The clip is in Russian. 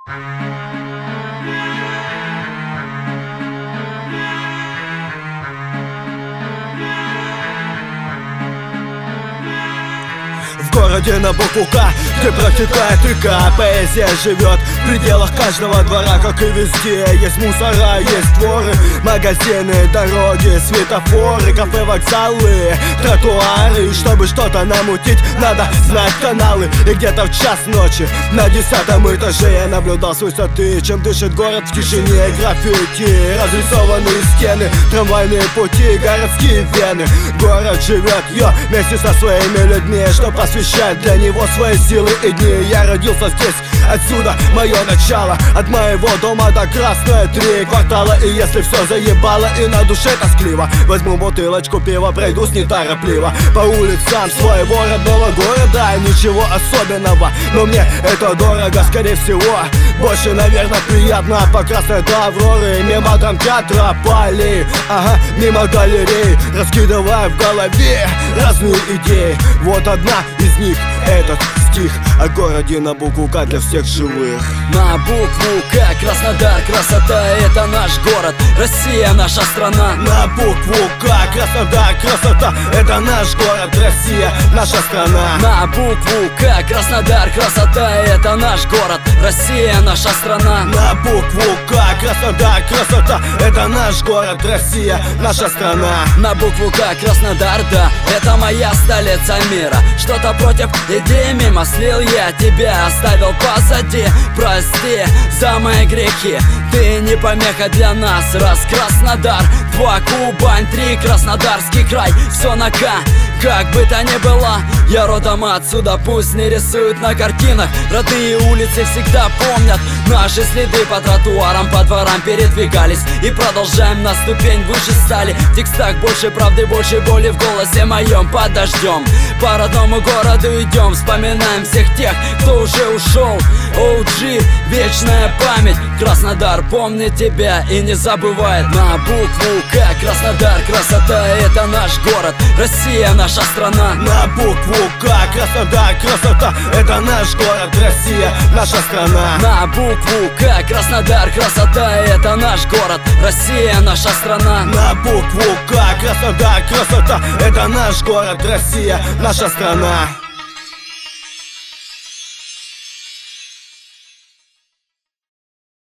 В городе на букву К, где протекает река, поэзия живет в пределах каждого двора, как и везде. Есть мусора, есть воры, магазины, дороги, светофоры, кафе, вокзалы, тротуары. И чтобы что-то намутить, надо знать каналы. И где-то в час ночи на 10-м этаже я наблюдал с высоты, чем дышит город в тишине. Граффити, разрисованные стены, трамвайные пути, городские вены. Город живет, вместе со своими людьми, что посвящает для него свои силы и дни. Я родился здесь, отсюда мое начало, от моего дома до Красной 3 квартала. И если все заебало и на душе тоскливо, возьму бутылочку пива, пройдусь неторопливо по улицам своего родного города. Ничего особенного, но мне это дорого, скорее всего. Больше, наверное, приятно по Красной до Авроры, мимо драмтеатра, полей, мимо галерей, раскидывая в голове разные идеи. Вот одна из них этот стих о городе на букву К для всех живых. На букву К, Краснодар, красота, это наш город, Россия, наша страна. На букву К, Краснодар, красота, это наш город, Россия, наша страна. На букву К, Краснодар, красота, это наш город, Россия, наша страна. На букву К, Краснодар, красота, это наш город, Россия, наша страна. На букву К, Краснодар, да, это моя столица мира. Что-то против идеи мимо слил я тебя, оставил позади. Прости за мои грехи, ты не помеха для нас. Раз Краснодар, 2 Кубань, 3 Краснодарский край, все на К. Как бы то ни было, я родом отсюда, пусть не рисуют на картинах. Родные улицы всегда помнят наши следы, по тротуарам, по дворам передвигались. И продолжаем на ступень выше стали. В текстах больше правды, больше боли в голосе моем. Под дождем по родному городу идем, вспоминаем всех тех, кто уже ушел. OG, вечная память, Краснодар помнит тебя и не забывает. На букву К, Краснодар, красота, это наш город, Россия, наша страна. На букву К, Краснодар, красота, это наш город, Россия, наша страна. На букву К, Краснодар, красота, это наш город, Россия, наша страна. На букву К, Краснодар, красота, это наш город, Россия, наша страна.